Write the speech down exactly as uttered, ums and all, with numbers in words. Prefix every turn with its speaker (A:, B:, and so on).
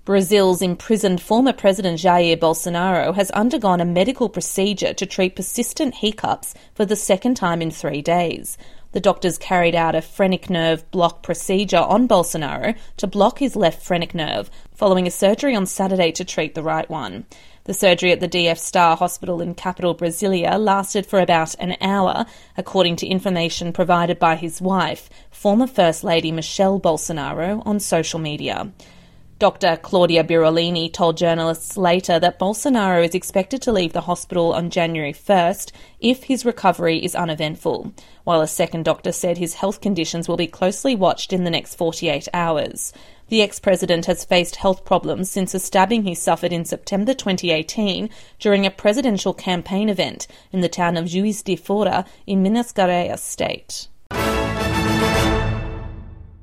A: Brazil's imprisoned former President Jair Bolsonaro has undergone a medical procedure to treat persistent hiccups for the second time in three days. The doctors carried out a phrenic nerve block procedure on Bolsonaro to block his left phrenic nerve, following a surgery on Saturday to treat the right one. The surgery at the D F Star Hospital in capital Brasilia lasted for about an hour, according to information provided by his wife, former First Lady Michelle Bolsonaro, on social media. Doctor Claudia Birolini told journalists later that Bolsonaro is expected to leave the hospital on January first if his recovery is uneventful, while a second doctor said his health conditions will be closely watched in the next forty-eight hours. The ex-president has faced health problems since a stabbing he suffered in September twenty eighteen during a presidential campaign event in the town of Juiz de Fora in Minas Gerais state.